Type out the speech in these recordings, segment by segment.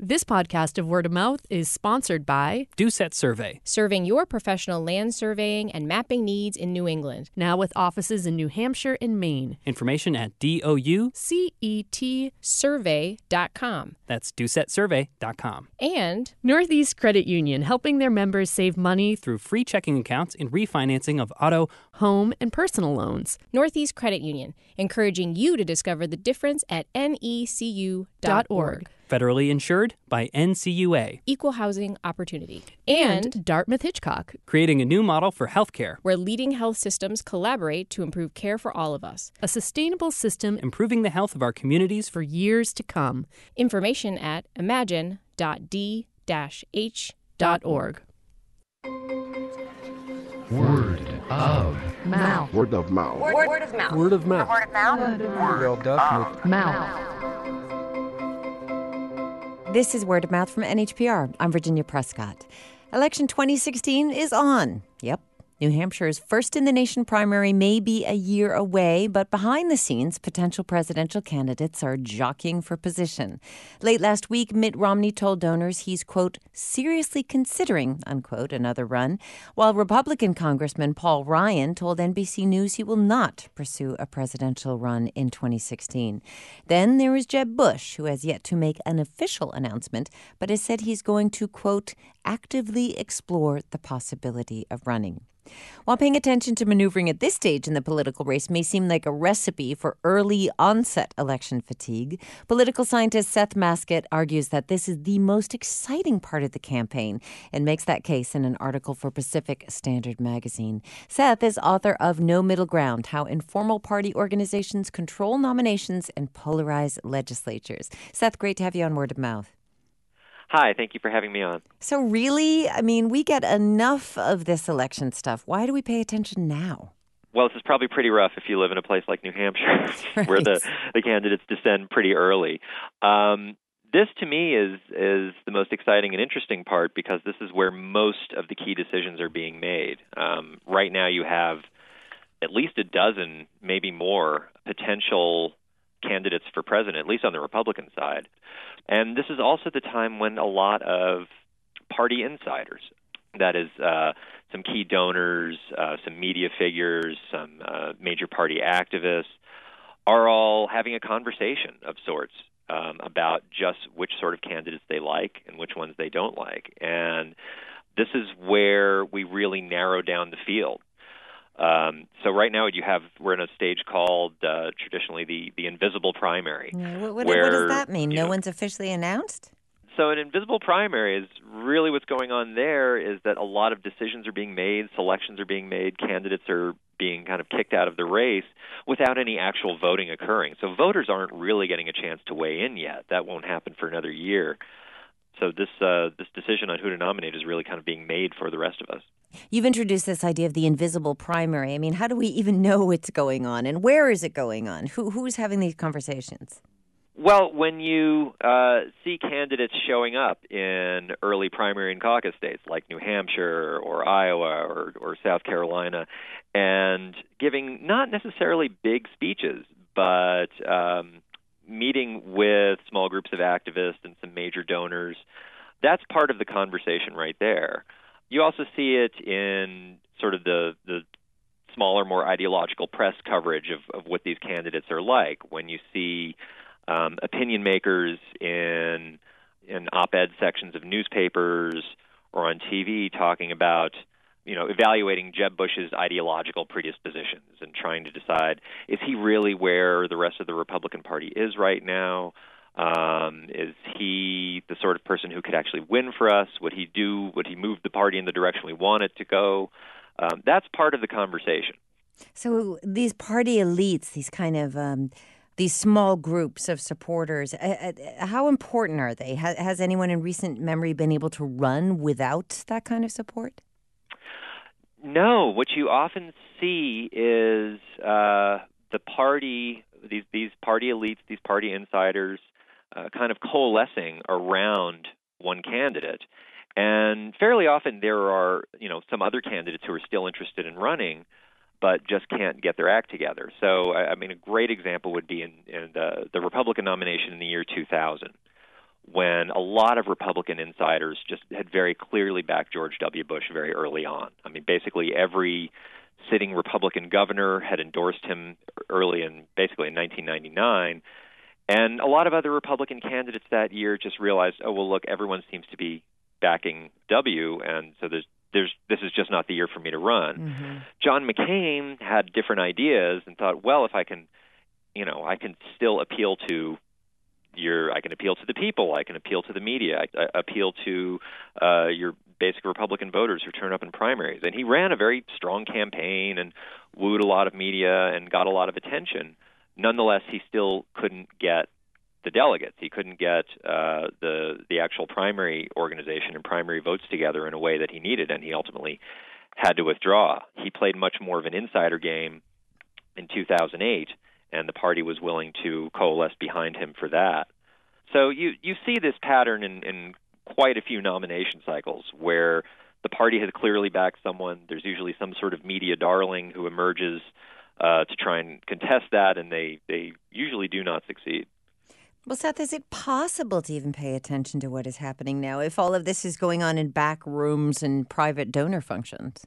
This podcast of Word of Mouth is sponsored by Doucette Survey, serving your professional land surveying and mapping needs in New England. Now with offices in New Hampshire and Maine. Information at DOUCETsurvey.com. That's DoucetteSurvey.com. And Northeast Credit Union, helping their members save money through free checking accounts and refinancing of auto, home, and personal loans. Northeast Credit Union, encouraging you to discover the difference at necu.org. Federally insured by NCUA. Equal housing opportunity. And Dartmouth Hitchcock, creating a new model for healthcare, where leading health systems collaborate to improve care for all of us. A sustainable system improving the health of our communities for years to come. Information at imagine.d-h.org. Word of mouth. Word of mouth. Word of mouth. Word of mouth. Word of mouth. Word of mouth. This is Word of Mouth from NHPR. I'm Virginia Prescott. Election 2016 is on. Yep. New Hampshire's first-in-the-nation primary may be a year away, but behind the scenes, potential presidential candidates are jockeying for position. Late last week, Mitt Romney told donors he's, quote, seriously considering, unquote, another run, while Republican Congressman Paul Ryan told NBC News he will not pursue a presidential run in 2016. Then there is Jeb Bush, who has yet to make an official announcement, but has said he's going to, quote, actively explore the possibility of running. While paying attention to maneuvering at this stage in the political race may seem like a recipe for early onset election fatigue, political scientist Seth Masket argues that this is the most exciting part of the campaign and makes that case in an article for Pacific Standard magazine. Seth is author of No Middle Ground: How Informal Party Organizations Control Nominations and Polarize Legislatures. Seth, great to have you on Word of Mouth. Hi, thank you for having me on. So really, we get enough of this election stuff. Why do we pay attention now? Well, this is probably pretty rough if you live in a place like New Hampshire, right, where the candidates descend pretty early. This, to me, is the most exciting and interesting part because this is where most of the key decisions are being made. Right now you have at least a dozen, maybe more, potential candidates for president, at least on the Republican side. And this is also the time when a lot of party insiders, that is, some key donors, some media figures, some major party activists, are all having a conversation of sorts about just which sort of candidates they like and which ones they don't like. And this is where we really narrow down the field. So right now we're in a stage called traditionally the invisible primary. What does that mean? No one's officially announced? So an invisible primary is really what's going on there is that a lot of decisions are being made, selections are being made, candidates are being kind of kicked out of the race without any actual voting occurring. So voters aren't really getting a chance to weigh in yet. That won't happen for another year. So this decision on who to nominate is really kind of being made for the rest of us. You've introduced this idea of the invisible primary. How do we even know it's going on, and where is it going on? Who's having these conversations? Well, when you see candidates showing up in early primary and caucus states like New Hampshire or Iowa or South Carolina and giving not necessarily big speeches, but meeting with small groups of activists and some major donors, that's part of the conversation right there. You also see it in sort of the smaller, more ideological press coverage of what these candidates are like. When you see opinion makers in op-ed sections of newspapers or on TV talking about, evaluating Jeb Bush's ideological predispositions and trying to decide, is he really where the rest of the Republican Party is right now? Is he the sort of person who could actually win for us? Would he move the party in the direction we want it to go? That's part of the conversation. So these party elites, these kind of these small groups of supporters, how important are they? Has anyone in recent memory been able to run without that kind of support? No. What you often see is the party, these party elites, these party insiders, kind of coalescing around one candidate. And fairly often there are, some other candidates who are still interested in running, but just can't get their act together. So, a great example would be in the Republican nomination in the year 2000, when a lot of Republican insiders just had very clearly backed George W. Bush very early on. I mean, basically every sitting Republican governor had endorsed him early in 1999. And a lot of other Republican candidates that year just realized, oh, well, look, everyone seems to be backing W, and so this is just not the year for me to run. Mm-hmm. John McCain had different ideas and thought, well, if I can still appeal to I can appeal to the people, I can appeal to the media, I appeal to your basic Republican voters who turn up in primaries. And he ran a very strong campaign and wooed a lot of media and got a lot of attention. Nonetheless, he still couldn't get the delegates. He couldn't get the actual primary organization and primary votes together in a way that he needed, and he ultimately had to withdraw. He played much more of an insider game in 2008, and the party was willing to coalesce behind him for that. So you see this pattern in quite a few nomination cycles where the party has clearly backed someone. There's usually some sort of media darling who emerges to try and contest that, and they usually do not succeed. Well, Seth, is it possible to even pay attention to what is happening now if all of this is going on in back rooms and private donor functions?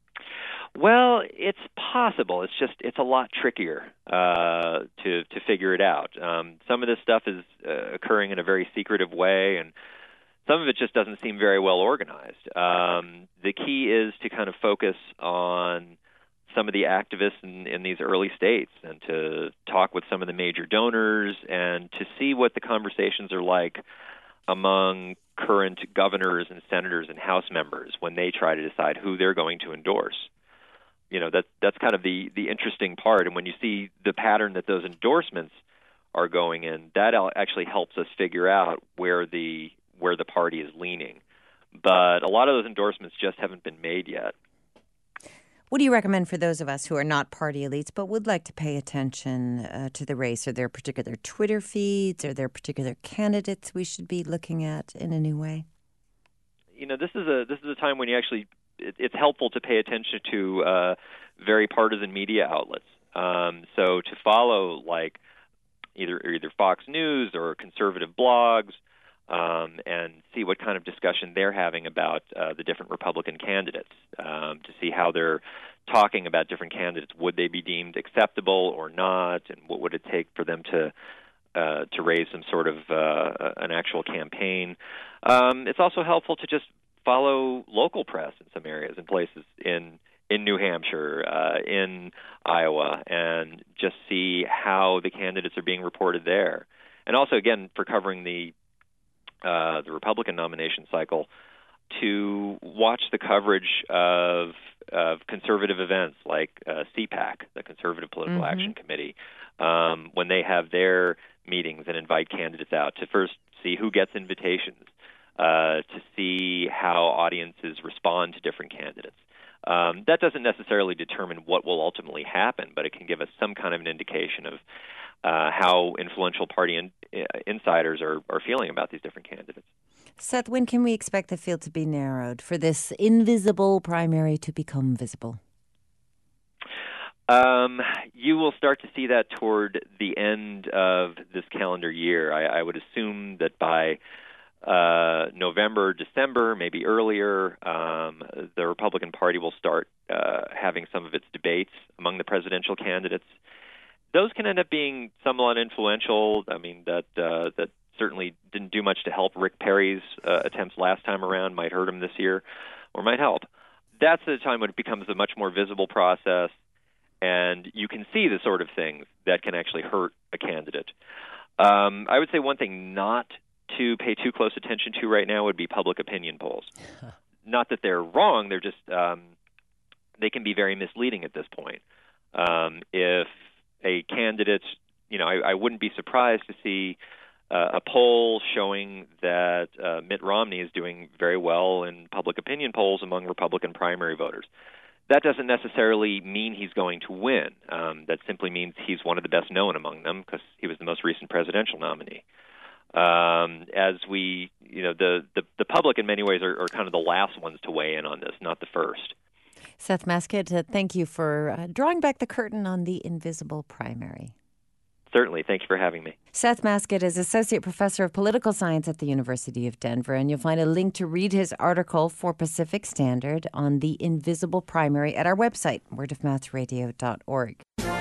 Well, it's possible. It's a lot trickier to figure it out. Some of this stuff is occurring in a very secretive way, and some of it just doesn't seem very well organized. The key is to kind of focus on some of the activists in these early states and to talk with some of the major donors and to see what the conversations are like among current governors and senators and House members when they try to decide who they're going to endorse. You know, that's kind of the interesting part. And when you see the pattern that those endorsements are going in, that actually helps us figure out where the party is leaning. But a lot of those endorsements just haven't been made yet. What do you recommend for those of us who are not party elites but would like to pay attention to the race? Are there particular Twitter feeds? Are there particular candidates we should be looking at in a new way? You know, this is a time when you actually it's helpful to pay attention to very partisan media outlets. So to follow like either Fox News or conservative blogs and see what kind of discussion they're having about the different Republican candidates, to see how they're talking about different candidates. Would they be deemed acceptable or not, and what would it take for them to raise some sort of an actual campaign? It's also helpful to just follow local press in some areas and places in New Hampshire, in Iowa, and just see how the candidates are being reported there. And also, again, for covering the Republican nomination cycle, to watch the coverage of conservative events like CPAC, the Conservative Political Action Committee, when they have their meetings and invite candidates out, to first see who gets invitations, to see how audiences respond to different candidates. That doesn't necessarily determine what will ultimately happen, but it can give us some kind of an indication of how influential party insiders are feeling about these different candidates. Seth, when can we expect the field to be narrowed for this invisible primary to become visible? You will start to see that toward the end of this calendar year. I would assume that by November, December, maybe earlier, the Republican Party will start having some of its debates among the presidential candidates. Those can end up being somewhat influential. I mean, that certainly didn't do much to help Rick Perry's attempts last time around, might hurt him this year, or might help. That's the time when it becomes a much more visible process, and you can see the sort of things that can actually hurt a candidate. I would say one thing not to pay too close attention to right now would be public opinion polls. Not that they're wrong, they're just they can be very misleading at this point. If a candidate, I wouldn't be surprised to see a poll showing that Mitt Romney is doing very well in public opinion polls among Republican primary voters. That doesn't necessarily mean he's going to win. That simply means he's one of the best known among them because he was the most recent presidential nominee. As we, the public in many ways are kind of the last ones to weigh in on this, not the first. Seth Masket, thank you for drawing back the curtain on the invisible primary. certainly. Thank you for having me. Seth Masket is Associate Professor of Political Science at the University of Denver, and you'll find a link to read his article for Pacific Standard on the Invisible Primary at our website, wordofmouthradio.org.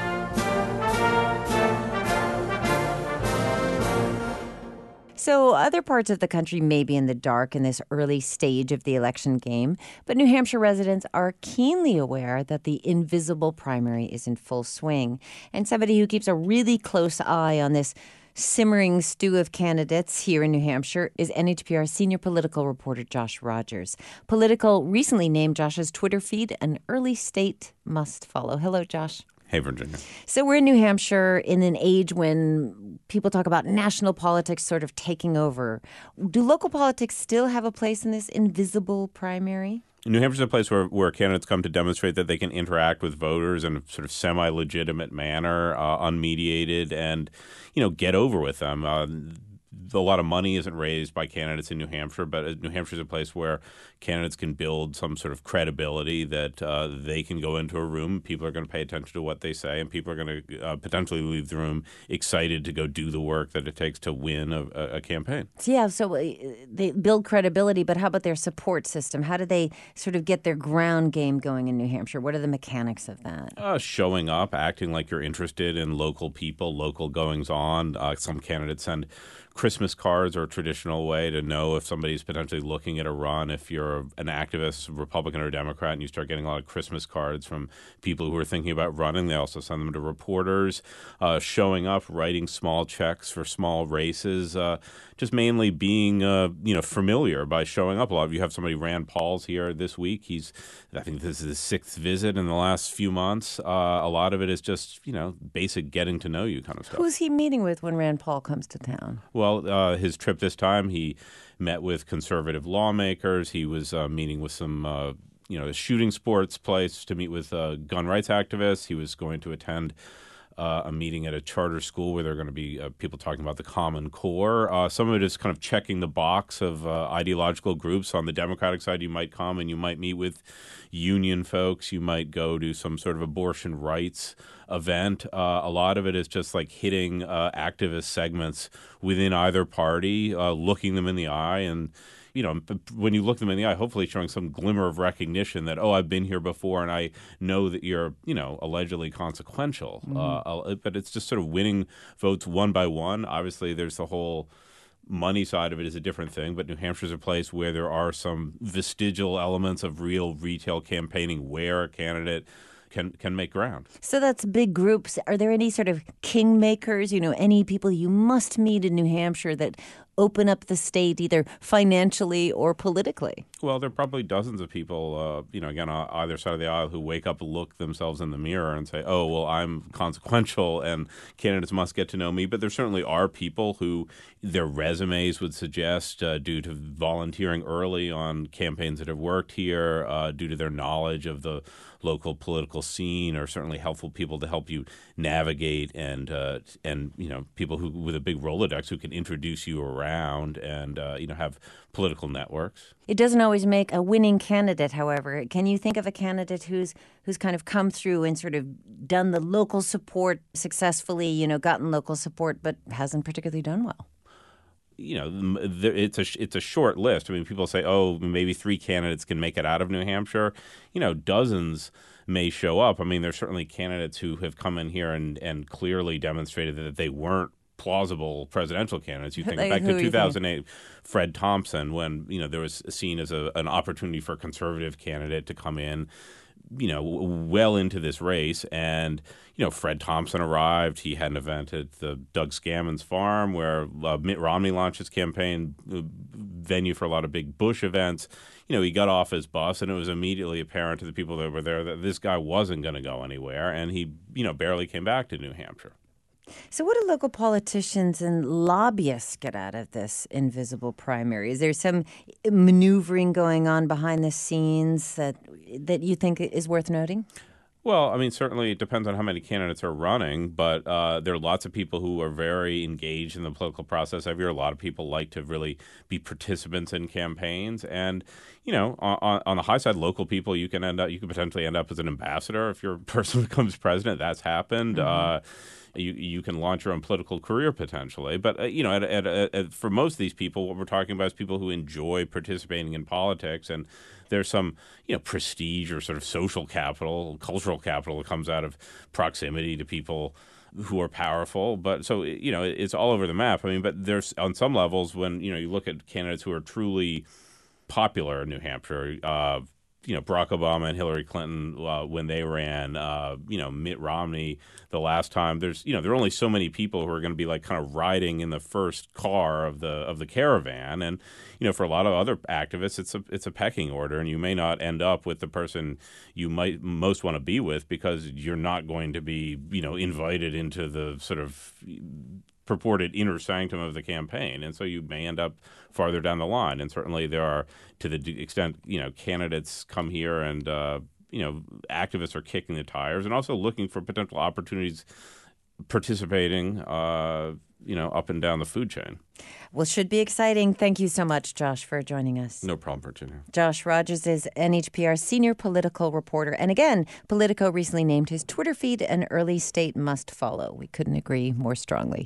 So other parts of the country may be in the dark in this early stage of the election game, but New Hampshire residents are keenly aware that the invisible primary is in full swing. And somebody who keeps a really close eye on this simmering stew of candidates here in New Hampshire is NHPR senior political reporter Josh Rogers. Political recently named Josh's Twitter feed an early state must follow. Hello, Josh. Hey, Virginia. So we're in New Hampshire in an age when people talk about national politics sort of taking over. Do local politics still have a place in this invisible primary? New Hampshire's a place where candidates come to demonstrate that they can interact with voters in a sort of semi-legitimate manner, unmediated, and, get over with them. A lot of money isn't raised by candidates in New Hampshire, but New Hampshire is a place where candidates can build some sort of credibility that they can go into a room, people are going to pay attention to what they say, and people are going to potentially leave the room excited to go do the work that it takes to win a campaign. Yeah, so they build credibility, but how about their support system? How do they sort of get their ground game going in New Hampshire? What are the mechanics of that? Showing up, acting like you're interested in local people, local goings-on. Some candidates send Christmas cards are a traditional way to know if somebody's potentially looking at a run. If you're an activist, Republican or Democrat, and you start getting a lot of Christmas cards from people who are thinking about running, they also send them to reporters. Showing up, writing small checks for small races, just mainly being familiar by showing up. A lot of you have somebody, Rand Paul's here this week. I think this is his 6th visit in the last few months. A lot of it is just, basic getting to know you kind of stuff. Who's he meeting with when Rand Paul comes to town? Well, his trip this time, he met with conservative lawmakers. He was meeting with some, a shooting sports place to meet with gun rights activists. He was going to attend a meeting at a charter school where there are going to be people talking about the Common Core. Some of it is kind of checking the box of ideological groups. On the Democratic side, you might come and you might meet with union folks. You might go to some sort of abortion rights event. A lot of it is just like hitting activist segments within either party, looking them in the eye, and when you look them in the eye, hopefully showing some glimmer of recognition that, I've been here before and I know that you're, allegedly consequential. But it's just sort of winning votes one by one. Obviously, there's the whole money side of it is a different thing, but New Hampshire's a place where there are some vestigial elements of real retail campaigning where a candidate can make ground. So that's big groups. Are there any sort of kingmakers, any people you must meet in New Hampshire that open up the state either financially or politically? Well, there are probably dozens of people, again, on either side of the aisle who wake up, look themselves in the mirror and say, I'm consequential and candidates must get to know me. But there certainly are people who their resumes would suggest, due to volunteering early on campaigns that have worked here, due to their knowledge of the local political scene, are certainly helpful people to help you navigate and people who with a big Rolodex who can introduce you around and have political networks. It doesn't always make a winning candidate, however. Can you think of a candidate who's kind of come through and sort of done the local support successfully, gotten local support, but hasn't particularly done well? It's a short list. I mean, people say, maybe 3 candidates can make it out of New Hampshire. Dozens may show up. I mean, there's certainly candidates who have come in here and clearly demonstrated that they weren't plausible presidential candidates. You think back to 2008, Fred Thompson, when there was seen as an opportunity for a conservative candidate to come in, well into this race. And, Fred Thompson arrived. He had an event at the Doug Scammons farm where Mitt Romney launched his campaign, venue for a lot of big Bush events. He got off his bus and it was immediately apparent to the people that were there that this guy wasn't going to go anywhere. And he, barely came back to New Hampshire. So what do local politicians and lobbyists get out of this invisible primary? Is there some maneuvering going on behind the scenes that you think is worth noting? Well, I mean, certainly it depends on how many candidates are running, but there are lots of people who are very engaged in the political process. I hear a lot of people like to really be participants in campaigns. And, on the high side, local people, you could potentially end up as an ambassador if your person becomes president. That's happened. Mm-hmm. you can launch your own political career potentially. But for most of these people, what we're talking about is people who enjoy participating in politics, and there's some prestige or sort of social capital, cultural capital that comes out of proximity to people who are powerful. But so it's all over the map. I mean, but there's on some levels when you look at candidates who are truly popular in New Hampshire. Barack Obama and Hillary Clinton when they ran, Mitt Romney the last time. There are only so many people who are going to be like kind of riding in the first car of the caravan, and for a lot of other activists, it's a pecking order, and you may not end up with the person you might most want to be with because you're not going to be invited into the sort of purported inner sanctum of the campaign, and so you may end up farther down the line. And certainly there are, to the extent candidates come here and activists are kicking the tires and also looking for potential opportunities, participating up and down the food chain. Well, should be exciting. Thank you so much, Josh, for joining us. No problem, Virginia. Josh Rogers is NHPR senior political reporter. And again, Politico recently named his Twitter feed an early state must follow. We couldn't agree more strongly.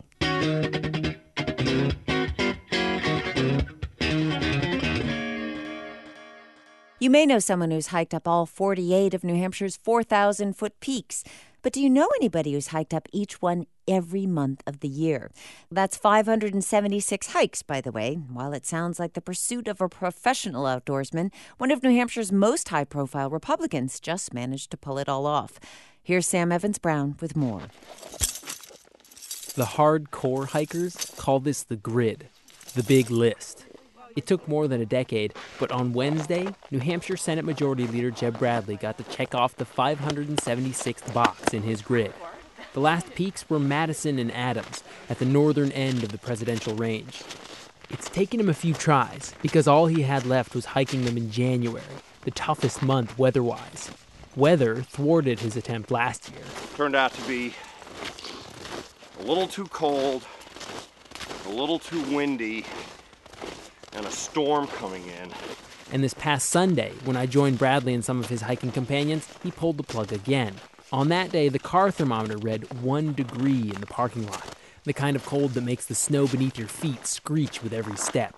You may know someone who's hiked up all 48 of New Hampshire's 4,000-foot peaks. But do you know anybody who's hiked up each one every month of the year? That's 576 hikes, by the way. While it sounds like the pursuit of a professional outdoorsman, one of New Hampshire's most high-profile Republicans just managed to pull it all off. Here's Sam Evans-Brown with more. The hardcore hikers call this the grid, the big list. It took more than a decade, but on Wednesday, New Hampshire Senate Majority Leader Jeb Bradley got to check off the 576th box in his grid. The last peaks were Madison and Adams, at the northern end of the presidential range. It's taken him a few tries, because all he had left was hiking them in January, the toughest month weather-wise. Weather thwarted his attempt last year. Turned out to be a little too cold, a little too windy, and a storm coming in. And this past Sunday, when I joined Bradley and some of his hiking companions, he pulled the plug again. On that day, the car thermometer read 1 degree in the parking lot, the kind of cold that makes the snow beneath your feet screech with every step.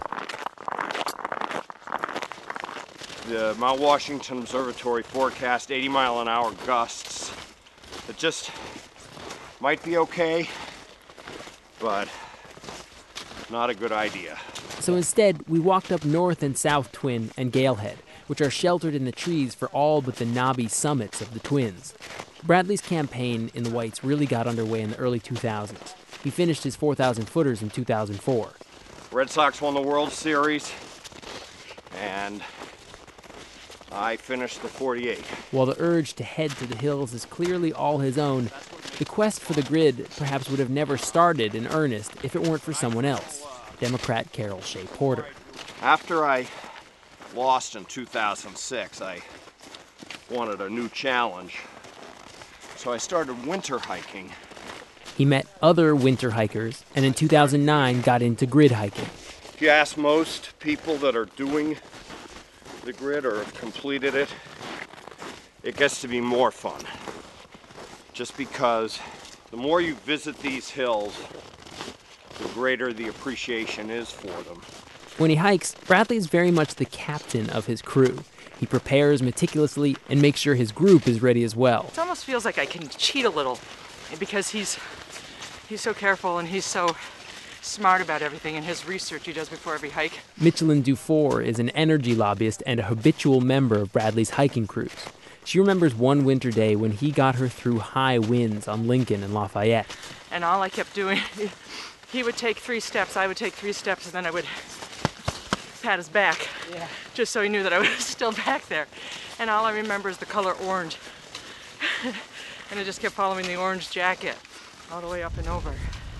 The Mount Washington Observatory forecast 80-mile-an-hour gusts. It just might be okay, but not a good idea. So instead, we walked up North and South Twin and Galehead, which are sheltered in the trees for all but the knobby summits of the Twins. Bradley's campaign in the Whites really got underway in the early 2000s. He finished his 4,000-footers in 2004. Red Sox won the World Series, and I finished the 48. While the urge to head to the hills is clearly all his own, the quest for the grid perhaps would have never started in earnest if it weren't for someone else, Democrat Carol Shea Porter. After I lost in 2006, I wanted a new challenge. So I started winter hiking. He met other winter hikers, and in 2009 got into grid hiking. If you ask most people that are doing the grid or have completed it, it gets to be more fun. Just because the more you visit these hills, the greater the appreciation is for them. When he hikes, Bradley is very much the captain of his crew. He prepares meticulously and makes sure his group is ready as well. It almost feels like I can cheat a little because he's so careful and he's so smart about everything and his research he does before every hike. Michelin Dufour is an energy lobbyist and a habitual member of Bradley's hiking crews. She remembers one winter day when he got her through high winds on Lincoln and Lafayette. And all I kept doing, he would take 3 steps, I would take 3 steps, and then I would pat his back, just so he knew that I was still back there. And all I remember is the color orange. And I just kept following the orange jacket all the way up and over.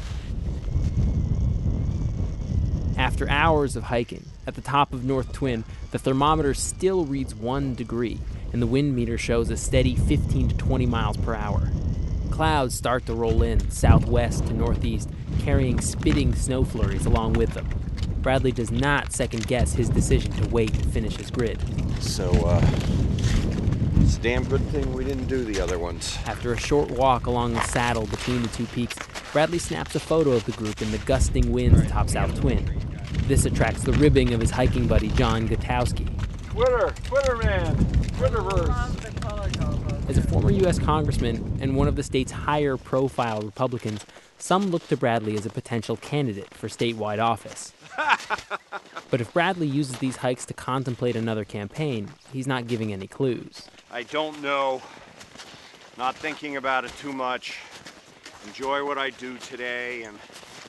After hours of hiking, at the top of North Twin, the thermometer still reads 1 degree, and the wind meter shows a steady 15 to 20 miles per hour. Clouds start to roll in, southwest to northeast, carrying spitting snow flurries along with them. Bradley does not second-guess his decision to wait and finish his grid. So It's a damn good thing we didn't do the other ones. After a short walk along the saddle between the two peaks, Bradley snaps a photo of the group in the gusting winds atop South Twin. This attracts the ribbing of his hiking buddy, John Gutowski. Twitter man, Twitterverse. As a former U.S. congressman and one of the state's higher-profile Republicans, some look to Bradley as a potential candidate for statewide office. But if Bradley uses these hikes to contemplate another campaign, he's not giving any clues. I don't know. Not thinking about it too much. Enjoy what I do today, and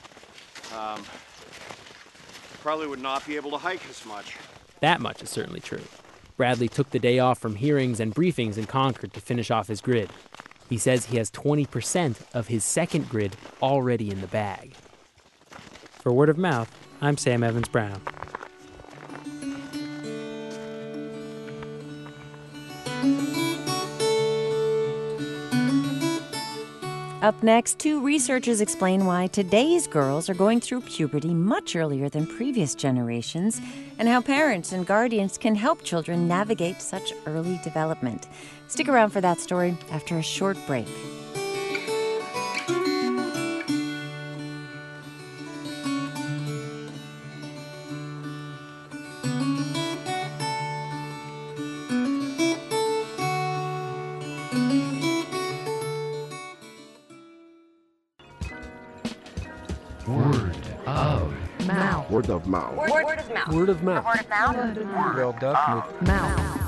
probably would not be able to hike as much. That much is certainly true. Bradley took the day off from hearings and briefings in Concord to finish off his grid. He says he has 20% of his second grid already in the bag. For Word of Mouth, I'm Sam Evans-Brown. Up next, two researchers explain why today's girls are going through puberty much earlier than previous generations, and how parents and guardians can help children navigate such early development. Stick around for that story after a short break. Word of mouth. Word of mouth. Word of mouth. Word of mouth. Word of mouth. Word of mouth.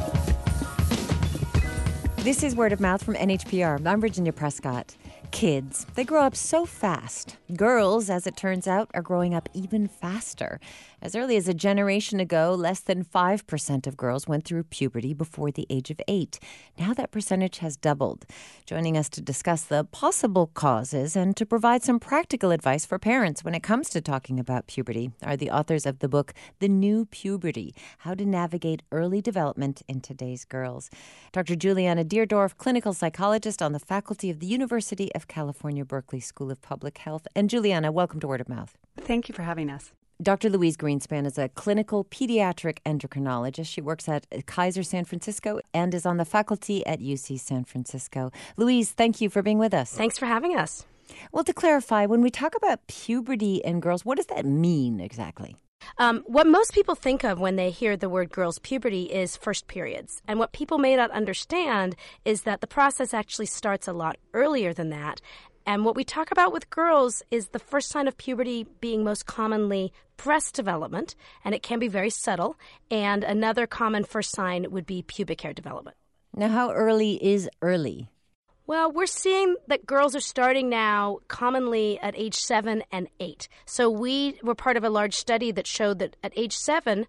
This is Word of Mouth from NHPR. I'm Virginia Prescott. Kids, they grow up so fast. Girls, as it turns out, are growing up even faster. As early as a generation ago, less than 5% of girls went through puberty before the age of 8. Now that percentage has doubled. Joining us to discuss the possible causes and to provide some practical advice for parents when it comes to talking about puberty are the authors of the book, The New Puberty, How to Navigate Early Development in Today's Girls. Dr. Juliana Deerdorf, clinical psychologist on the faculty of the University of California, Berkeley School of Public Health. And Juliana, welcome to Word of Mouth. Thank you for having us. Dr. Louise Greenspan is a clinical pediatric endocrinologist. She works at Kaiser San Francisco and is on the faculty at UC San Francisco. Louise, thank you for being with us. Thanks for having us. Well, to clarify, when we talk about puberty in girls, what does that mean exactly? What most people think of when they hear the word girls' puberty is first periods. And what people may not understand is that the process actually starts a lot earlier than that. And what we talk about with girls is the first sign of puberty being most commonly breast development, and it can be very subtle. And another common first sign would be pubic hair development. Now, how early is early? Well, we're seeing that girls are starting now commonly at age 7 and 8. So we were part of a large study that showed that at age 7,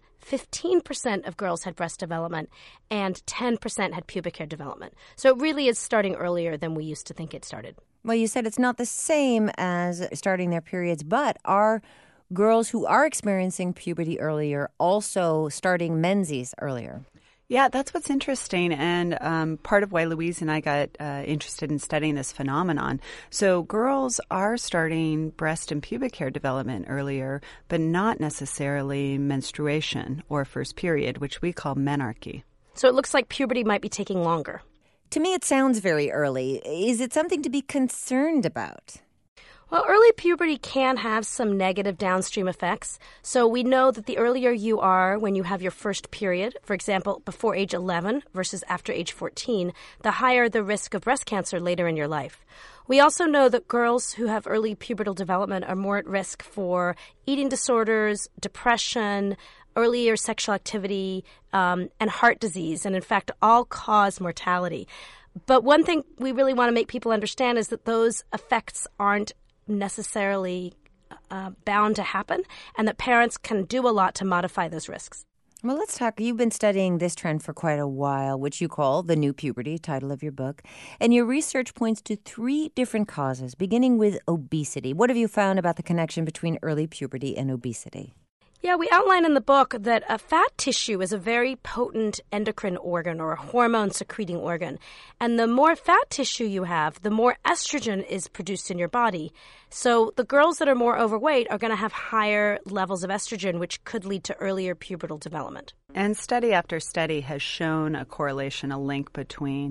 15% of girls had breast development and 10% had pubic hair development. So it really is starting earlier than we used to think it started. Well, you said it's not the same as starting their periods, but are girls who are experiencing puberty earlier also starting menses earlier? Yeah, that's what's interesting, and part of why Louise and I got interested in studying this phenomenon. So girls are starting breast and pubic hair development earlier, but not necessarily menstruation or first period, which we call menarche. So it looks like puberty might be taking longer. To me, it sounds very early. Is it something to be concerned about? Well, early puberty can have some negative downstream effects. So we know that the earlier you are when you have your first period, for example, before age 11 versus after age 14, the higher the risk of breast cancer later in your life. We also know that girls who have early pubertal development are more at risk for eating disorders, depression, earlier sexual activity, and heart disease, and in fact, all cause mortality. But one thing we really want to make people understand is that those effects aren't necessarily bound to happen, and that parents can do a lot to modify those risks. Well, let's talk. You've been studying this trend for quite a while, which you call The New Puberty, title of your book. And your research points to 3 different causes, beginning with obesity. What have you found about the connection between early puberty and obesity? Yeah, we outline in the book that fat tissue is a very potent endocrine organ or a hormone-secreting organ. And the more fat tissue you have, the more estrogen is produced in your body. So the girls that are more overweight are going to have higher levels of estrogen, which could lead to earlier pubertal development. And study after study has shown a correlation, a link between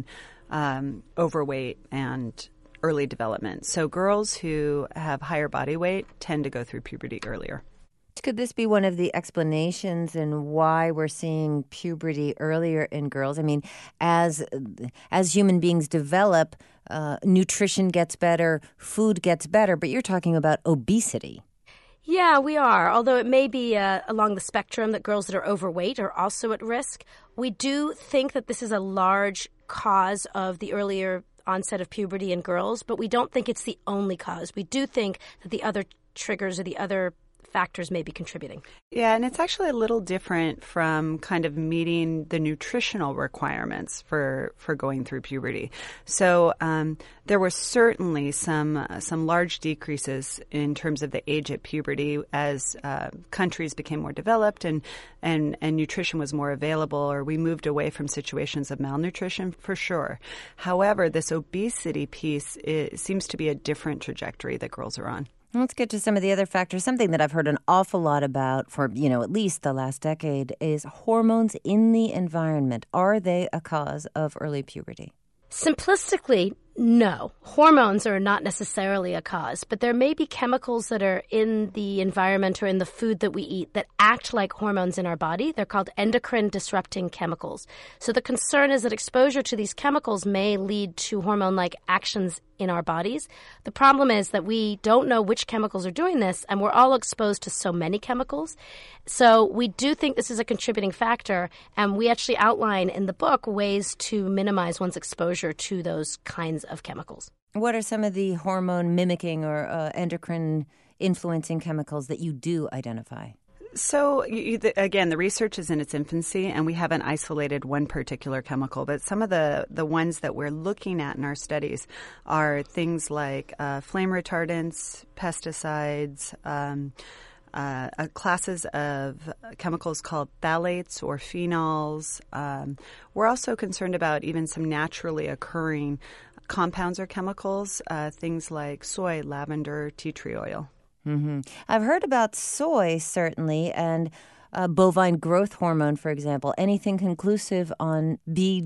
overweight and early development. So girls who have higher body weight tend to go through puberty earlier. Could this be one of the explanations in why we're seeing puberty earlier in girls? I mean, as human beings develop, nutrition gets better, food gets better, but you're talking about obesity. Yeah, we are. Although it may be along the spectrum that girls that are overweight are also at risk, we do think that this is a large cause of the earlier onset of puberty in girls, but we don't think it's the only cause. We do think that the other triggers or the other factors may be contributing. Yeah, and it's actually a little different from kind of meeting the nutritional requirements for going through puberty. So there were certainly some large decreases in terms of the age at puberty as countries became more developed and nutrition was more available, or we moved away from situations of malnutrition for sure. However, this obesity piece seems to be a different trajectory that girls are on. Let's get to some of the other factors. Something that I've heard an awful lot about for, at least the last decade is hormones in the environment. Are they a cause of early puberty? Simplistically, no. Hormones are not necessarily a cause, but there may be chemicals that are in the environment or in the food that we eat that act like hormones in our body. They're called endocrine disrupting chemicals. So the concern is that exposure to these chemicals may lead to hormone-like actions in our bodies. The problem is that we don't know which chemicals are doing this, and we're all exposed to so many chemicals. So we do think this is a contributing factor, and we actually outline in the book ways to minimize one's exposure to those kinds of chemicals. What are some of the hormone mimicking or endocrine influencing chemicals that you do identify? So, again, the research is in its infancy, and we haven't isolated one particular chemical. But some of the ones that we're looking at in our studies are things like flame retardants, pesticides, classes of chemicals called phthalates or phenols. We're also concerned about even some naturally occurring compounds or chemicals, things like soy, lavender, tea tree oil. Mm-hmm. I've heard about soy, certainly, and bovine growth hormone, for example. Anything conclusive on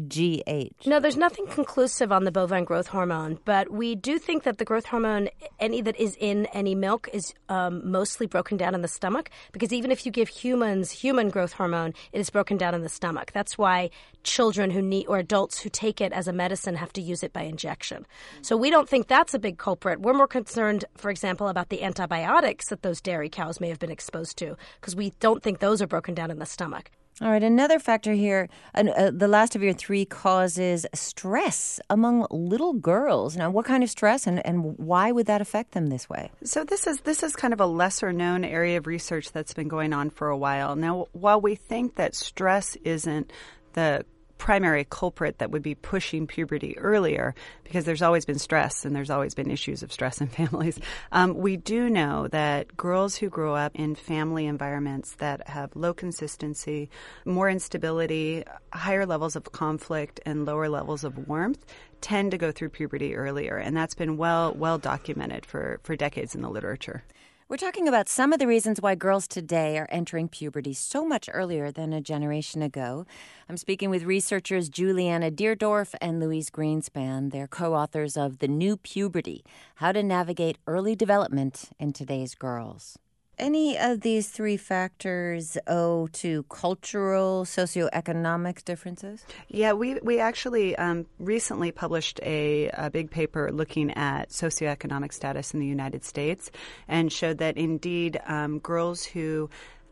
BGH? No, there's nothing conclusive on the bovine growth hormone, but we do think that the growth hormone, any that is in any milk, is mostly broken down in the stomach, because even if you give humans human growth hormone, it is broken down in the stomach. That's why children who need, or adults who take it as a medicine, have to use it by injection. So we don't think that's a big culprit. We're more concerned, for example, about the antibiotics that those dairy cows may have been exposed to, because we don't think those are broken down in the stomach. All right, another factor here, the last of your three causes stress among little girls. Now, what kind of stress and why would that affect them this way? So this is kind of a lesser known area of research that's been going on for a while. Now, while we think that stress isn't the primary culprit that would be pushing puberty earlier, because there's always been stress and there's always been issues of stress in families. We do know that girls who grow up in family environments that have low consistency, more instability, higher levels of conflict, and lower levels of warmth tend to go through puberty earlier. And that's been well documented for decades in the literature. We're talking about some of the reasons why girls today are entering puberty so much earlier than a generation ago. I'm speaking with researchers Juliana Deerdorf and Louise Greenspan. They're co-authors of The New Puberty, How to Navigate Early Development in Today's Girls. Any of these three factors owe to cultural, socioeconomic differences? Yeah, we actually recently published a big paper looking at socioeconomic status in the United States and showed that indeed girls who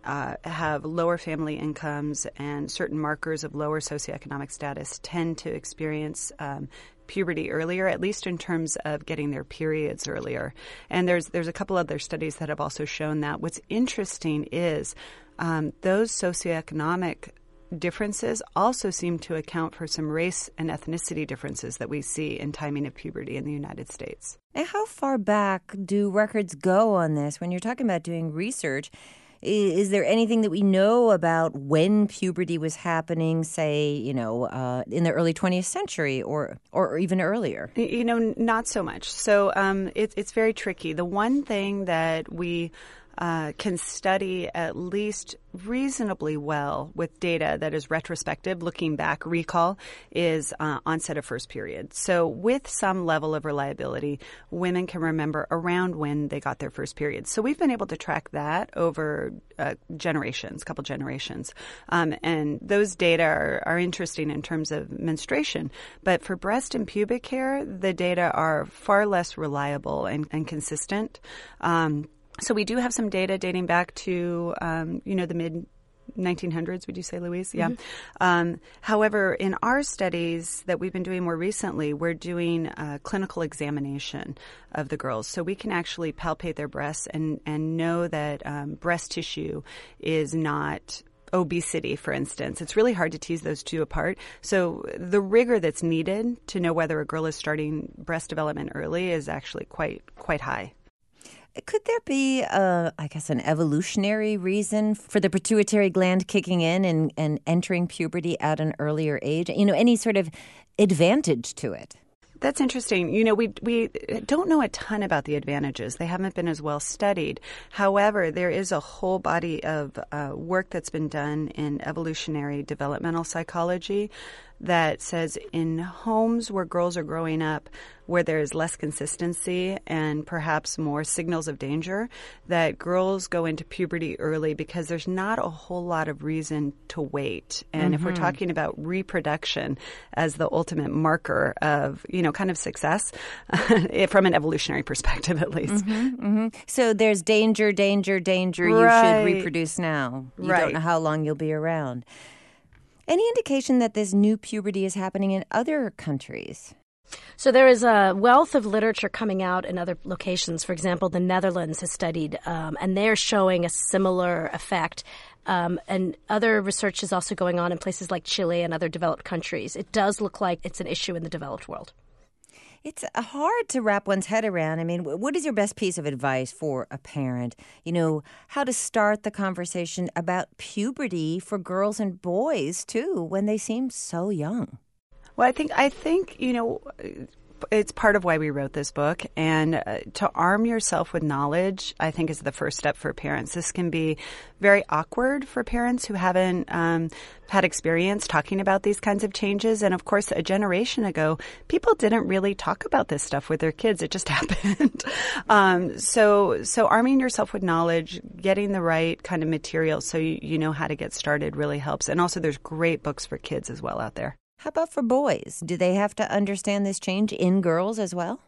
have lower family incomes and certain markers of lower socioeconomic status tend to experience puberty earlier, at least in terms of getting their periods earlier. And there's a couple other studies that have also shown that. What's interesting is those socioeconomic differences also seem to account for some race and ethnicity differences that we see in timing of puberty in the United States. And how far back do records go on this? When you're talking about doing research, is there anything that we know about when puberty was happening, say, in the early 20th century or even earlier? Not so much. So it's very tricky. The one thing that we can study at least reasonably well with data that is retrospective, looking back. Recall is onset of first period. So with some level of reliability, women can remember around when they got their first period. So we've been able to track that over generations, couple generations. And those data are interesting in terms of menstruation. But for breast and pubic hair, the data are far less reliable and consistent. So we do have some data dating back to, the mid 1900s, would you say, Louise? Yeah. Mm-hmm. However, in our studies that we've been doing more recently, we're doing a clinical examination of the girls. So we can actually palpate their breasts and know that breast tissue is not obesity, for instance. It's really hard to tease those two apart. So the rigor that's needed to know whether a girl is starting breast development early is actually quite high. Could there be, an evolutionary reason for the pituitary gland kicking in and entering puberty at an earlier age? Any sort of advantage to it? That's interesting. We don't know a ton about the advantages. They haven't been as well studied. However, there is a whole body of work that's been done in evolutionary developmental psychology that says in homes where girls are growing up, where there's less consistency and perhaps more signals of danger, that girls go into puberty early because there's not a whole lot of reason to wait. And if we're talking about reproduction as the ultimate marker of, kind of success, from an evolutionary perspective at least. So there's danger. Right. You should reproduce now. You don't know how long you'll be around. Any indication that this new puberty is happening in other countries? So there is a wealth of literature coming out in other locations. For example, the Netherlands has studied, and they're showing a similar effect. And other research is also going on in places like Chile and other developed countries. It does look like it's an issue in the developed world. It's hard to wrap one's head around. I mean, what is your best piece of advice for a parent? How to start the conversation about puberty for girls and boys, too, when they seem so young? Well, I think it's part of why we wrote this book. And to arm yourself with knowledge, I think, is the first step for parents. This can be very awkward for parents who haven't had experience talking about these kinds of changes. And of course, a generation ago, people didn't really talk about this stuff with their kids. It just happened. So arming yourself with knowledge, getting the right kind of material so you know how to get started really helps. And also, there's great books for kids as well out there. How about for boys? Do they have to understand this change in girls as well?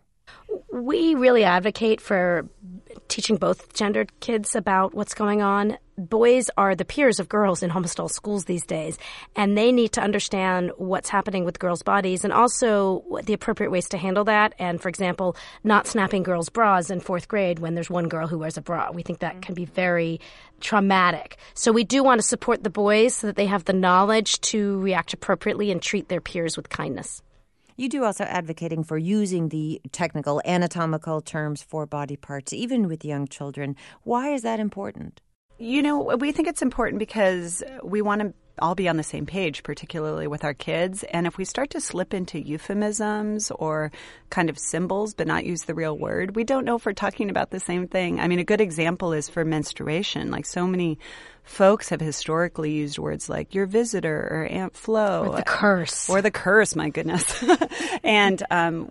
We really advocate for teaching both gendered kids about what's going on. Boys are the peers of girls in almost all schools these days, and they need to understand what's happening with girls' bodies and also the appropriate ways to handle that. And, for example, not snapping girls' bras in 4th grade when there's one girl who wears a bra. We think that can be very traumatic. So we do want to support the boys so that they have the knowledge to react appropriately and treat their peers with kindness. You do also advocating for using the technical anatomical terms for body parts, even with young children. Why is that important? We think it's important because we want to all be on the same page, particularly with our kids. And if we start to slip into euphemisms or kind of symbols but not use the real word, we don't know if we're talking about the same thing. I mean, a good example is for menstruation. Like, so many folks have historically used words like your visitor or Aunt Flo. Or the curse. Or the curse, my goodness. And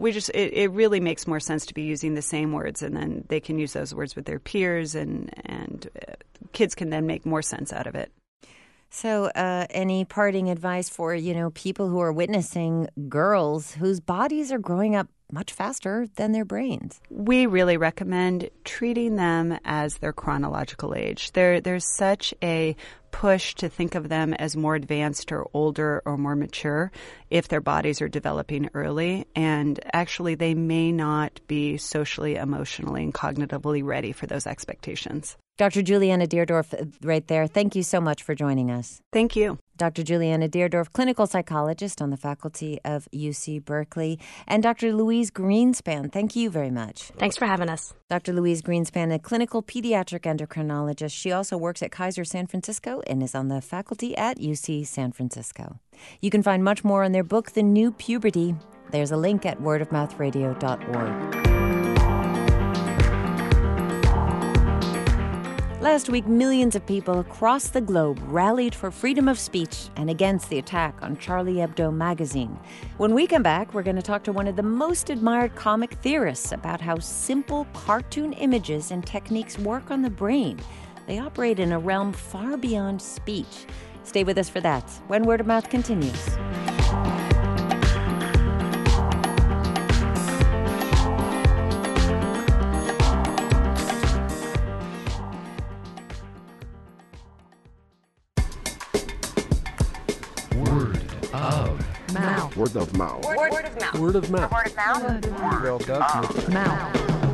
it really makes more sense to be using the same words, and then they can use those words with their peers, and kids can then make more sense out of it. So any parting advice for, people who are witnessing girls whose bodies are growing up much faster than their brains? We really recommend treating them as their chronological age. There's such a push to think of them as more advanced or older or more mature if their bodies are developing early. And actually, they may not be socially, emotionally, and cognitively ready for those expectations. Dr. Juliana Deardorff right there. Thank you so much for joining us. Thank you. Dr. Juliana Deardorff, clinical psychologist on the faculty of UC Berkeley, and Dr. Louise Greenspan. Thank you very much. Thanks for having us. Dr. Louise Greenspan, a clinical pediatric endocrinologist. She also works at Kaiser San Francisco and is on the faculty at UC San Francisco. You can find much more on their book, The New Puberty. There's a link at wordofmouthradio.org. Last week, millions of people across the globe rallied for freedom of speech and against the attack on Charlie Hebdo magazine. When we come back, we're going to talk to one of the most admired comic theorists about how simple cartoon images and techniques work on the brain. They operate in a realm far beyond speech. Stay with us for that when Word of Mouth continues. Word of mouth. Word of mouth. Word of mouth. Word of mouth. Word of mouth.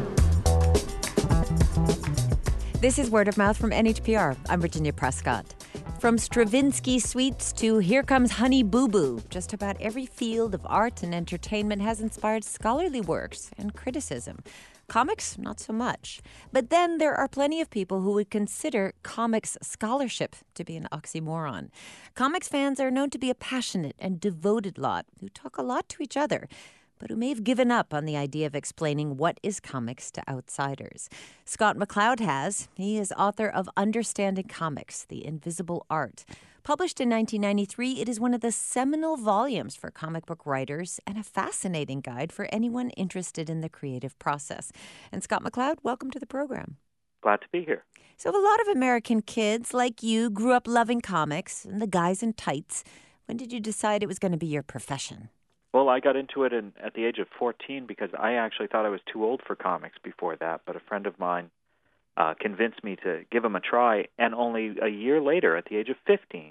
This is Word of Mouth from NHPR. I'm Virginia Prescott. From Stravinsky suites to Here Comes Honey Boo Boo, just about every field of art and entertainment has inspired scholarly works and criticism. Comics, not so much. But then there are plenty of people who would consider comics scholarship to be an oxymoron. Comics fans are known to be a passionate and devoted lot who talk a lot to each other, but who may have given up on the idea of explaining what is comics to outsiders. Scott McCloud has. He is author of Understanding Comics, The Invisible Art. Published in 1993, it is one of the seminal volumes for comic book writers and a fascinating guide for anyone interested in the creative process. And Scott McCloud, welcome to the program. Glad to be here. So a lot of American kids like you grew up loving comics and the guys in tights. When did you decide it was going to be your profession? Well, I got into it at the age of 14 because I actually thought I was too old for comics before that, but a friend of mine convinced me to give them a try, and only a year later, at the age of 15,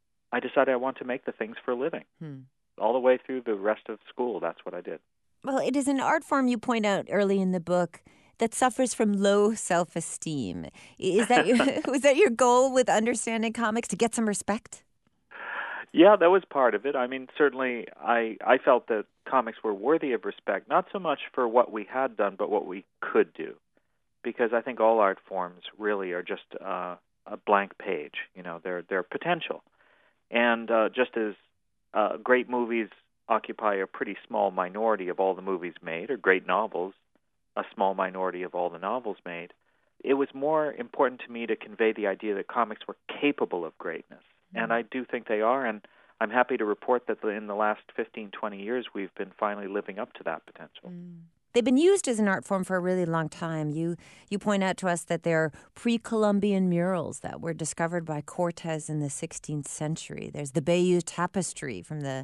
I decided I want to make the things for a living. All the way through the rest of school, that's what I did. Well, it is an art form, you point out early in the book, that suffers from low self-esteem. Was that your goal with Understanding Comics, to get some respect? Yeah, that was part of it. I mean, certainly I felt that comics were worthy of respect, not so much for what we had done, but what we could do. Because I think all art forms really are just a blank page. You know, they're potential. And just as great movies occupy a pretty small minority of all the movies made, or great novels, a small minority of all the novels made, it was more important to me to convey the idea that comics were capable of greatness. And I do think they are, and I'm happy to report that in the last 15, 20 years, we've been finally living up to that potential. They've been used as an art form for a really long time. You point out to us that they're pre-Columbian murals that were discovered by Cortez in the 16th century. There's the Bayeux Tapestry from the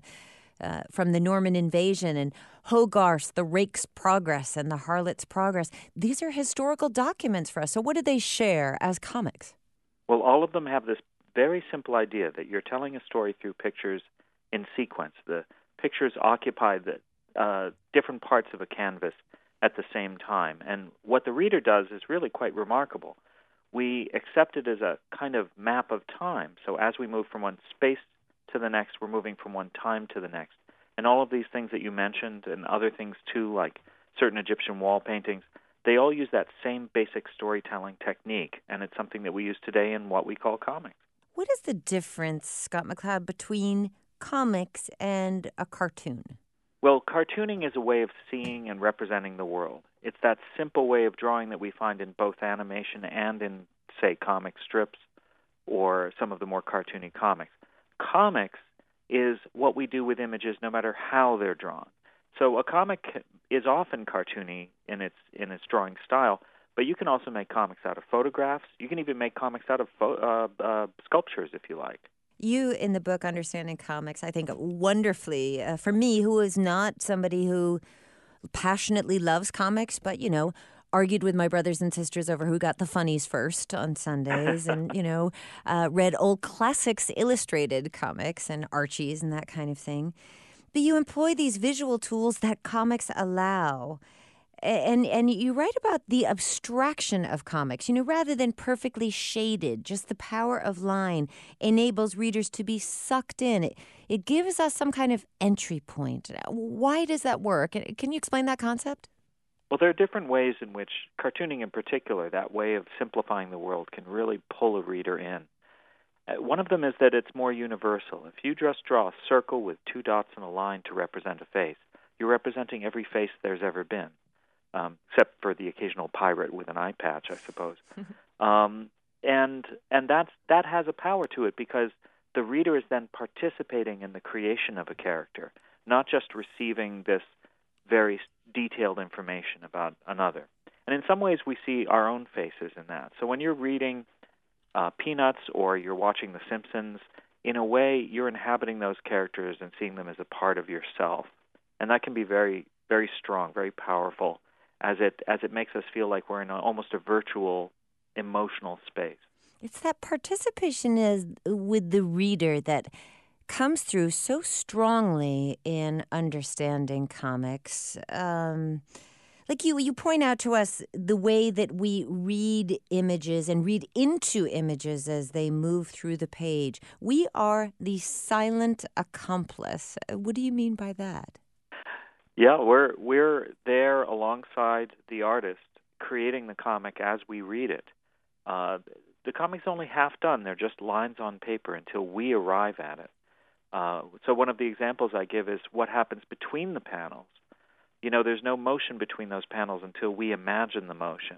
Norman invasion, and Hogarth's The Rake's Progress and the Harlot's Progress. These are historical documents for us. So what do they share as comics? Well, all of them have this very simple idea that you're telling a story through pictures in sequence. The pictures occupy the different parts of a canvas at the same time. And what the reader does is really quite remarkable. We accept it as a kind of map of time. So as we move from one space to the next, we're moving from one time to the next. And all of these things that you mentioned, and other things too, like certain Egyptian wall paintings, they all use that same basic storytelling technique. And it's something that we use today in what we call comics. What is the difference, Scott McCloud, between comics and a cartoon? Well, cartooning is a way of seeing and representing the world. It's that simple way of drawing that we find in both animation and in, say, comic strips or some of the more cartoony comics. Comics is what we do with images no matter how they're drawn. So a comic is often cartoony in its drawing style, but you can also make comics out of photographs. You can even make comics out of sculptures, if you like. You, in the book Understanding Comics, I think wonderfully, for me, who is not somebody who passionately loves comics, but, argued with my brothers and sisters over who got the funnies first on Sundays and, read old classics illustrated comics and Archies and that kind of thing. But you employ these visual tools that comics allow. And you write about the abstraction of comics, rather than perfectly shaded, just the power of line enables readers to be sucked in. It gives us some kind of entry point. Why does that work? Can you explain that concept? Well, there are different ways in which cartooning in particular, that way of simplifying the world, can really pull a reader in. One of them is that it's more universal. If you just draw a circle with two dots and a line to represent a face, you're representing every face there's ever been. Except for the occasional pirate with an eye patch, I suppose. And that has a power to it because the reader is then participating in the creation of a character, not just receiving this very detailed information about another. And in some ways, we see our own faces in that. So when you're reading Peanuts or you're watching The Simpsons, in a way, you're inhabiting those characters and seeing them as a part of yourself. And that can be very, very strong, very powerful, as it makes us feel like we're in almost a virtual emotional space. It's that participation is with the reader that comes through so strongly in understanding comics. Like you point out to us the way that we read images and read into images as they move through the page. We are the silent accomplice. What do you mean by that? Yeah, we're there alongside the artist, creating the comic as we read it. The comic's only half done. They're just lines on paper until we arrive at it. So one of the examples I give is what happens between the panels. You know, there's no motion between those panels until we imagine the motion.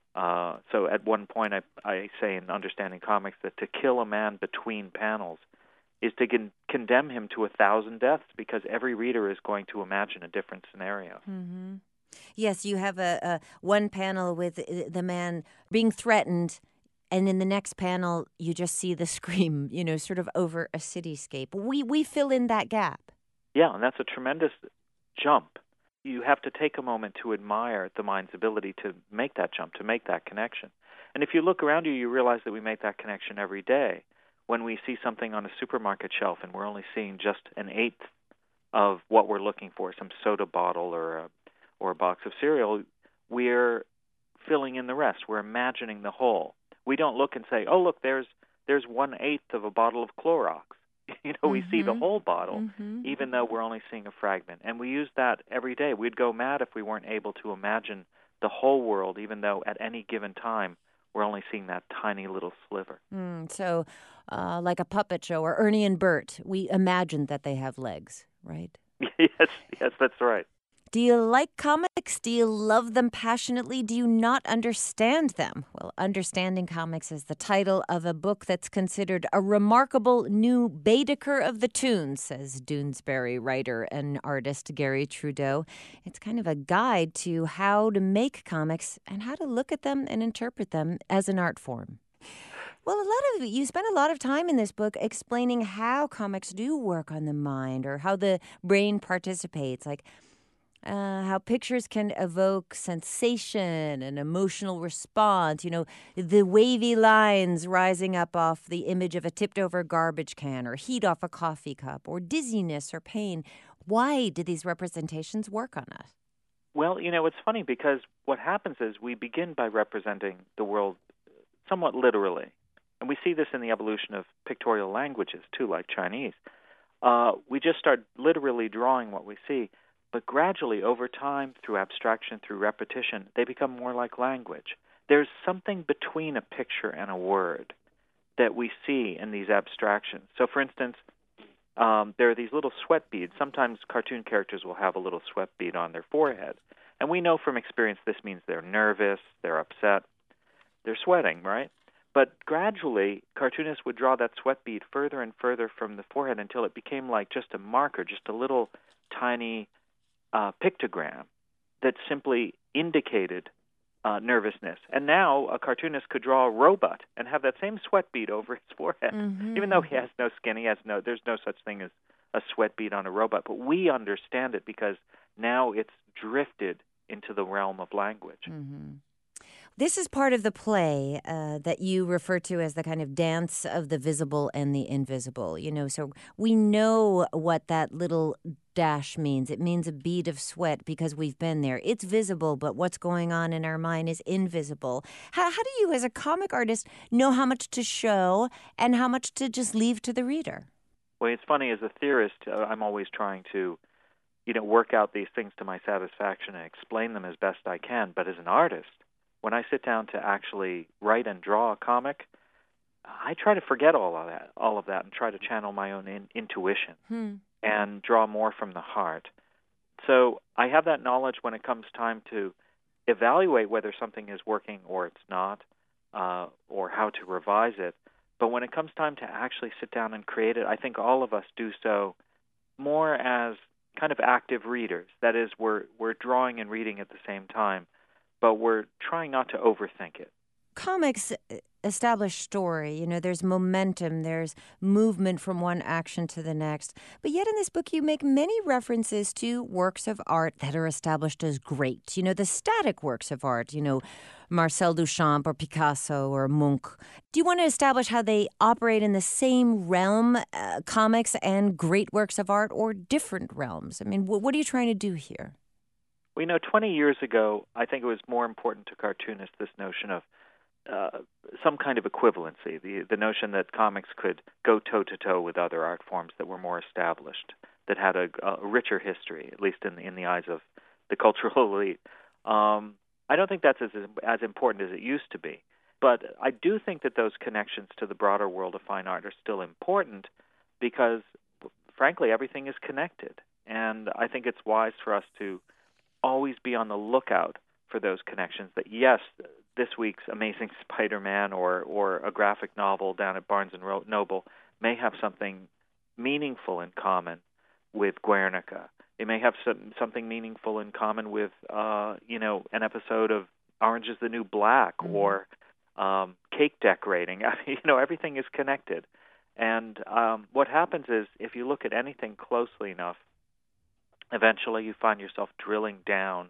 So at one point I say in Understanding Comics that to kill a man between panels is to condemn him to 1,000 deaths because every reader is going to imagine a different scenario. Mm-hmm. Yes, you have a one panel with the man being threatened, and in the next panel you just see the scream, you know, sort of over a cityscape. We fill in that gap. Yeah, and that's a tremendous jump. You have to take a moment to admire the mind's ability to make that jump, to make that connection. And if you look around you, you realize that we make that connection every day. When we see something on a supermarket shelf and we're only seeing just an eighth of what we're looking for, some soda bottle or a box of cereal, we're filling in the rest. We're imagining the whole. We don't look and say, oh, look, there's 1/8 of a bottle of Clorox. You know, we see the whole bottle, even though we're only seeing a fragment. And we use that every day. We'd go mad if we weren't able to imagine the whole world, even though at any given time we're only seeing that tiny little sliver. So like a puppet show or Ernie and Bert, we imagine that they have legs, right? Yes, that's right. Do you like comics? Do you love them passionately? Do you not understand them? Well, Understanding Comics is the title of a book that's considered a remarkable new Baedeker of the Toons, says Doonesbury writer and artist Gary Trudeau. It's kind of a guide to how to make comics and how to look at them and interpret them as an art form. Well, you spend a lot of time in this book explaining how comics do work on the mind or how the brain participates, like how pictures can evoke sensation and emotional response. You know, the wavy lines rising up off the image of a tipped-over garbage can or heat off a coffee cup or dizziness or pain. Why do these representations work on us? Well, you know, it's funny because what happens is we begin by representing the world somewhat literally. And we see this in the evolution of pictorial languages, too, like Chinese. We just start literally drawing what we see. But gradually, over time, through abstraction, through repetition, they become more like language. There's something between a picture and a word that we see in these abstractions. So, for instance, there are these little sweat beads. Sometimes cartoon characters will have a little sweat bead on their forehead. And we know from experience this means they're nervous, they're upset, they're sweating, right? But gradually, cartoonists would draw that sweat bead further and further from the forehead until it became like just a marker, just a little tiny pictogram that simply indicated nervousness. And now a cartoonist could draw a robot and have that same sweat bead over his forehead, even though he has no skin. There's no such thing as a sweat bead on a robot. But we understand it because now it's drifted into the realm of language. This is part of the play that you refer to as the kind of dance of the visible and the invisible. You know, so we know what that little dash means. It means a bead of sweat because we've been there. It's visible, but what's going on in our mind is invisible. How do you, as a comic artist, know how much to show and how much to just leave to the reader? Well, it's funny, as a theorist, I'm always trying to, work out these things to my satisfaction and explain them as best I can. But as an artist, when I sit down to actually write and draw a comic, I try to forget all of that, and try to channel my own intuition and draw more from the heart. So I have that knowledge when it comes time to evaluate whether something is working or it's not. or how to revise it. But when it comes time to actually sit down and create it, I think all of us do so more as kind of active readers. That is, we're drawing and reading at the same time, but we're trying not to overthink it. Comics establish story. You know, there's momentum, there's movement from one action to the next. But yet in this book, you make many references to works of art that are established as great. You know, the static works of art, you know, Marcel Duchamp or Picasso or Munch. Do you want to establish how they operate in the same realm, comics and great works of art, or different realms? I mean, what are you trying to do here? Well, you know, 20 years ago, I think it was more important to cartoonists, this notion of some kind of equivalency, the notion that comics could go toe-to-toe with other art forms that were more established, that had a richer history, at least in the eyes of the cultural elite. I don't think that's as important as it used to be. But I do think that those connections to the broader world of fine art are still important because, frankly, everything is connected. And I think it's wise for us to always be on the lookout for those connections, that yes, this week's Amazing Spider-Man or a graphic novel down at Barnes & Noble may have something meaningful in common with Guernica. It may have something meaningful in common with, an episode of Orange is the New Black or cake decorating. I mean, everything is connected. And what happens is, if you look at anything closely enough, eventually you find yourself drilling down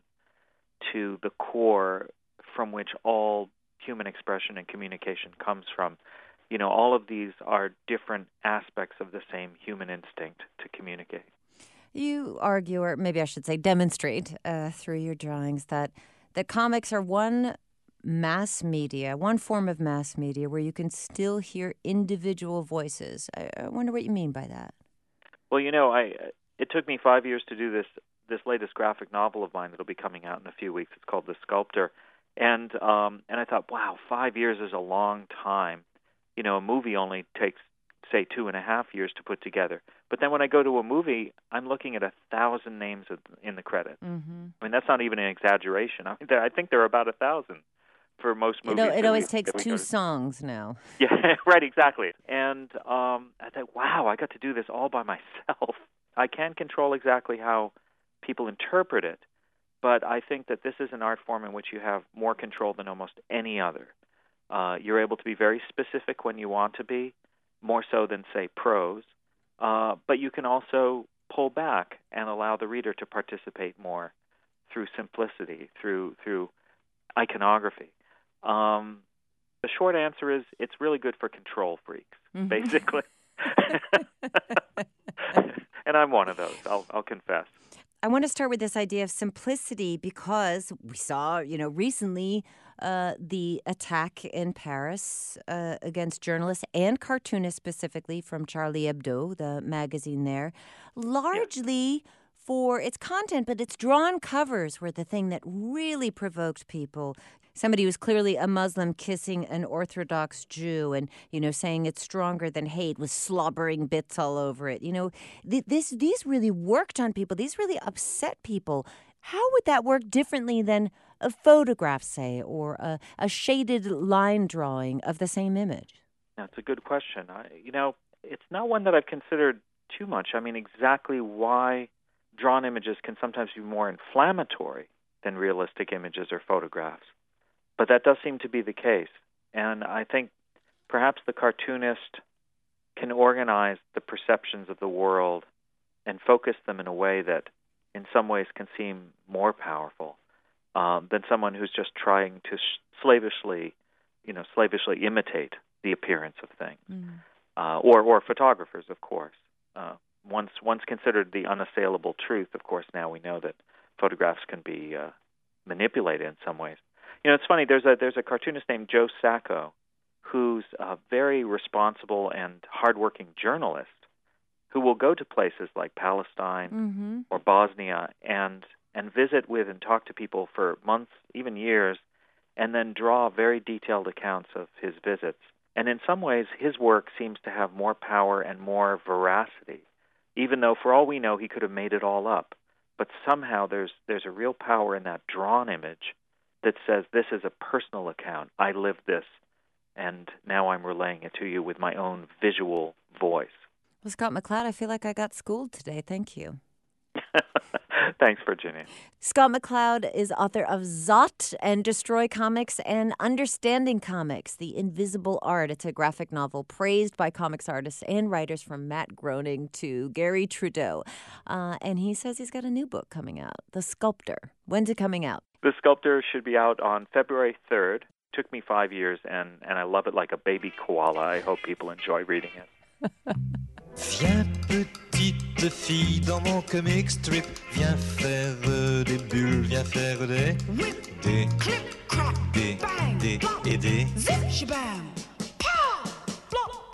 to the core from which all human expression and communication comes from. You know, all of these are different aspects of the same human instinct to communicate. You argue, or maybe I should say demonstrate through your drawings, that comics are one mass media, one form of mass media where you can still hear individual voices. I wonder what you mean by that. Well, it took me 5 years to do this latest graphic novel of mine that'll be coming out in a few weeks. It's called The Sculptor. And I thought, wow, 5 years is a long time. You know, a movie only takes, say, 2.5 years to put together. But then when I go to a movie, I'm looking at 1,000 names in the credits. Mm-hmm. I mean, that's not even an exaggeration. I think there are about 1,000 for most movies. It always takes two songs now. Yeah, right, exactly. And I thought, wow, I got to do this all by myself. I can't control exactly how people interpret it, but I think that this is an art form in which you have more control than almost any other. You're able to be very specific when you want to be, more so than, say, prose, but you can also pull back and allow the reader to participate more through simplicity, through iconography. The short answer is it's really good for control freaks, basically. And I'm one of those, I'll confess. I want to start with this idea of simplicity because we saw, recently the attack in Paris against journalists and cartoonists specifically from Charlie Hebdo, the magazine there, largely for its content, but its drawn covers were the thing that really provoked people. Somebody who's clearly a Muslim kissing an Orthodox Jew and, saying it's stronger than hate with slobbering bits all over it. These really worked on people. These really upset people. How would that work differently than a photograph, say, or a shaded line drawing of the same image? That's a good question. It's not one that I've considered too much. I mean, exactly why drawn images can sometimes be more inflammatory than realistic images or photographs. But that does seem to be the case. And I think perhaps the cartoonist can organize the perceptions of the world and focus them in a way that in some ways can seem more powerful than someone who's just trying to slavishly imitate the appearance of things. Or photographers, of course. Once considered the unassailable truth, of course, now we know that photographs can be manipulated in some ways. It's funny. There's a cartoonist named Joe Sacco, who's a very responsible and hardworking journalist, who will go to places like Palestine or Bosnia and visit with and talk to people for months, even years, and then draw very detailed accounts of his visits. And in some ways, his work seems to have more power and more veracity, even though, for all we know, he could have made it all up. But somehow there's a real power in that drawn image that says this is a personal account. I lived this and now I'm relaying it to you with my own visual voice. Well, Scott McCloud, I feel like I got schooled today. Thank you. Thanks, Virginia. Scott McCloud is author of Zot and Destroy Comics and Understanding Comics, The Invisible Art. It's a graphic novel praised by comics artists and writers from Matt Groening to Gary Trudeau. And he says he's got a new book coming out, The Sculptor. When's it coming out? The Sculptor should be out on February 3rd. Took me 5 years, and I love it like a baby koala. I hope people enjoy reading it. Viens petite fille dans mon comic strip, viens faire des bulles, viens faire des et des zip shabam, pow, flop,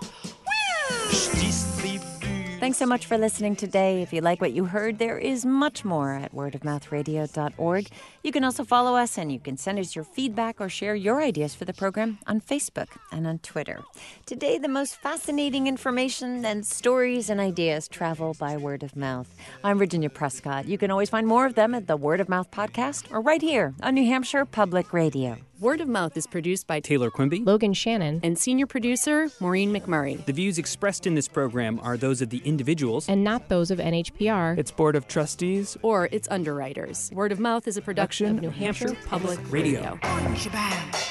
Thanks so much for listening today. If you like what you heard, there is much more at wordofmouthradio.org. You can also follow us, and you can send us your feedback or share your ideas for the program on Facebook and on Twitter. Today, the most fascinating information and stories and ideas travel by word of mouth. I'm Virginia Prescott. You can always find more of them at the Word of Mouth podcast or right here on New Hampshire Public Radio. Word of Mouth is produced by Taylor Quimby, Logan Shannon, and senior producer Maureen McMurray. The views expressed in this program are those of the individuals and not those of NHPR, its Board of Trustees, or its underwriters. Word of Mouth is a production of New Hampshire Public Radio. Shabam.